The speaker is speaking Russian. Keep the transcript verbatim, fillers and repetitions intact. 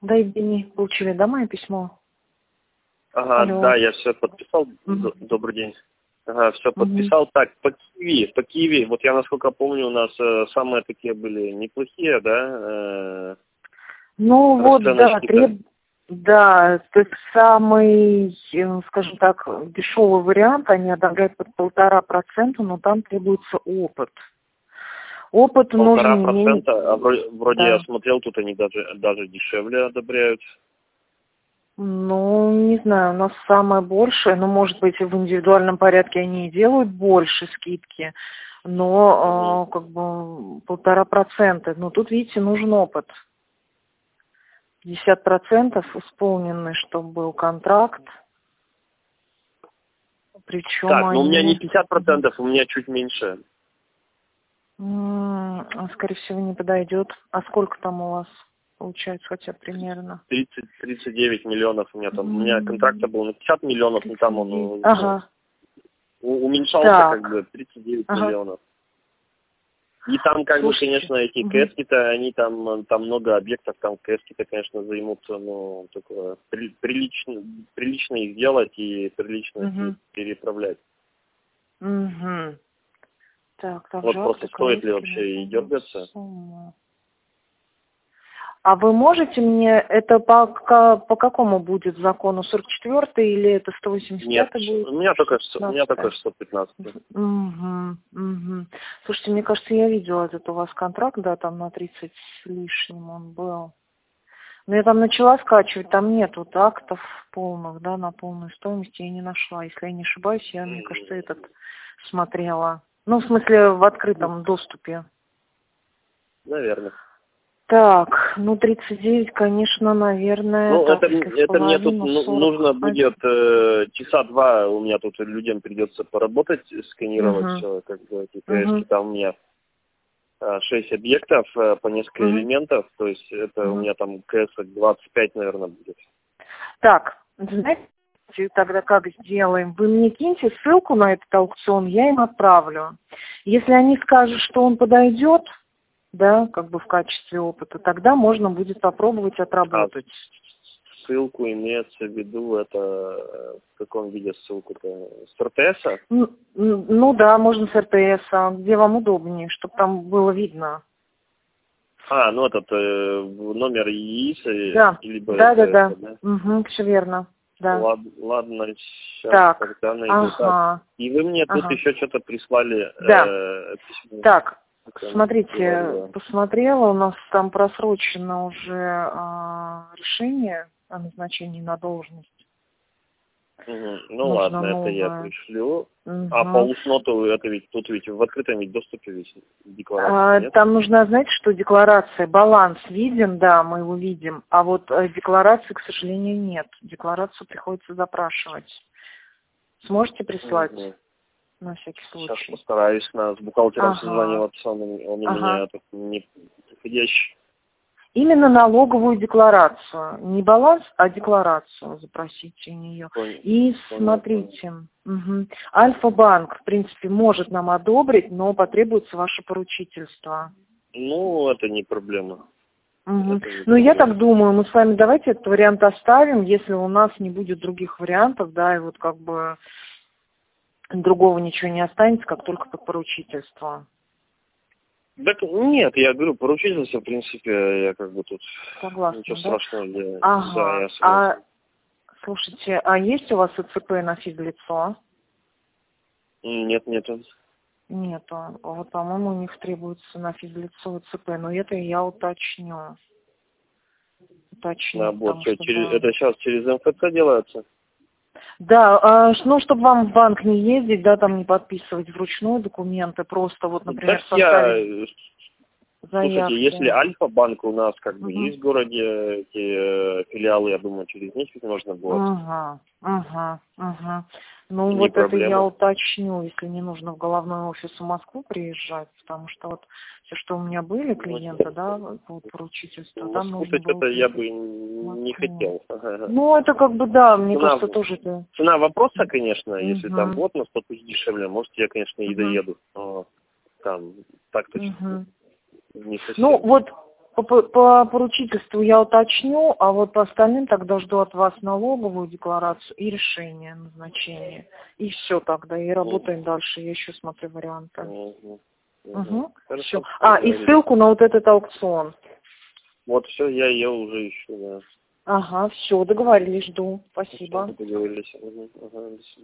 Да, Евгений, получили, да, мое письмо? Ага, Алло. да, я все подписал. Мгм. Добрый день. Ага, все Мгм. подписал. Так, по Киеве, по Киеве, вот я, насколько помню, у нас э, самые такие были неплохие, да, э, Ну вот, да, расценочки-то. треб... да, то есть самый, э, скажем так, дешевый вариант, они одобряют под полтора процента, но там требуется опыт. Опыт Полтора нужен не... процента, а вроде, вроде я Да. смотрел, тут они даже, даже дешевле одобряют. Ну, не знаю, у нас самое большее, ну, может быть, в индивидуальном порядке они и делают больше скидки, но, Угу. э, как бы, полтора процента. Но тут, видите, нужен опыт. пятьдесят процентов исполненный, чтобы был контракт, причем Так, ну у меня не они, пятьдесят процентов, у меня чуть меньше. м, скорее всего, не подойдет. А сколько там у вас получается, хотя примерно? тридцать тридцать девять миллионов у меня там. У меня контракт М, был на пятьдесят миллионов, но там он тридцать девять. ну, Ага, у- уменьшался как так, бы тридцать девять ага, миллионов. И там, как бы, слушайте. конечно, эти Мгм. КСки-то, они там, там много объектов, там КСки-то, конечно, займут, ну, такое, при- прилично, прилично их делать и прилично их Мгм. переправлять. Мгм. Так, Вот также просто акты стоит ли КСки на вообще и полную дергаться? сумму. А вы можете мне, это по, ка- по какому будет закону? сорок четвёртый или это сто восемьдесят Нет, пятый будет? у меня только, шестьсот у меня только пятнадцатый. шестьсот пятнадцать. Угу, угу. Слушайте, мне кажется, я видела этот у вас контракт, да, там на тридцать с лишним он был. Но я там начала скачивать, там нет вот актов полных, да, на полную стоимость я не нашла. Если я не ошибаюсь, я, мне кажется, этот смотрела. Ну, в смысле, в открытом доступе. Наверное. Так, ну тридцать девять, конечно, наверное, Ну, так, это, если в это мне тут половину, ну- сорок нужно будет один. э, часа два, у меня тут людям придется поработать, сканировать Угу, все, как бы эти КСки. угу, Там у меня э, шесть объектов э, по несколько угу, элементов, то есть это у угу. меня там КС двадцать пять, наверное, будет. Так, знаете, тогда как сделаем? Вы мне киньте ссылку на этот аукцион, я им отправлю. Если они скажут, что он подойдет, да, как бы в качестве опыта, тогда можно будет попробовать А отработать. ссылку имеется в виду, это э, в каком виде ссылку-то? С РТСа? Ну, м, ну да, можно с РТС, а где вам удобнее, чтобы там было видно. А, ну этот э, номер ЕИС, э, Да, либо да, да, РТС, да. да? Угу, все верно. Да. Ладно, ладно, сейчас Так, тогда найду. Так. ага, И вы мне тут ага. еще что-то прислали Да. э, письмо. Так, Это не смотрите, открываю, посмотрела, у нас там просрочено уже а, решение о назначении на должность. да. Мгм. Ну Нужно ладно, это я новое. пришлю. А по Угу. усноту это ведь тут ведь в открытом ведь доступе ведь декларация, А, нет? там нужно знать, что декларация, баланс виден, да, мы его видим, а вот э, декларации, к сожалению, нет. Декларацию приходится запрашивать. Сможете прислать Мгм. на всякий Сейчас случай? постараюсь на, с бухгалтером Ага, созваниваться, он, у- он у ага. меня тут не приходящий. Именно налоговую декларацию. Не баланс, а декларацию запросите у нее. Понял, И понял, понял. смотрите, угу. Альфа-банк, в принципе, может нам одобрить, но потребуется ваше поручительство. Ну, это не проблема. Угу. Это не Ну, я так проблема. думаю, мы с вами давайте этот вариант оставим, если у нас не будет других вариантов, да, и вот как бы другого ничего не останется, как только под поручительство. Так нет, я говорю, поручительство, в принципе, я как бы тут ничего Согласна, да? страшного, я, да, Ага. я А, согласен. слушайте, а есть у вас ИЦП на физлицо? Нет, нету. Нету. Вот, по-моему, у них требуется на физлицо ИЦП, но это я уточню. Уточню, Набор, потому что, что, через, да. это сейчас через МФЦ делается? Да, а, ш- ну, чтобы вам в банк не ездить, да, там не подписывать вручную документы, просто вот, Ну, так например, я, составить э, слушайте, если заявки. Альфа-банк у нас как бы Угу. есть в городе, эти э, филиалы, я думаю, через них ведь можно будет. Ага, ага, ага. Ну, Не вот это я проблема. уточню, если не нужно в головной офис в Москву приезжать, потому что вот все, что у меня были Ну, клиенты, да, по поручительству, в там Москву-то нужно было что-то я приехать бы в не Москву. хотел. Ага. Ну, это как бы, да, мне Цена, кажется, тоже это... цена вопроса, конечно, если там Угу, вот на сто тысяч дешевле, может, я, конечно, и угу, доеду. Но там так-то угу. не Ну, совсем. вот по, по, по поручительству я уточню, а вот по остальным тогда жду от вас налоговую декларацию и решение назначения. И все тогда, и работаем угу. дальше. Я еще смотрю варианты. Угу. Угу. Угу. Хорошо, а, и ссылку на вот этот аукцион. Вот все, я ее уже ищу, да. Ага, все, договорились, жду. Спасибо. Все, договорились. Угу. Ага, до свидания.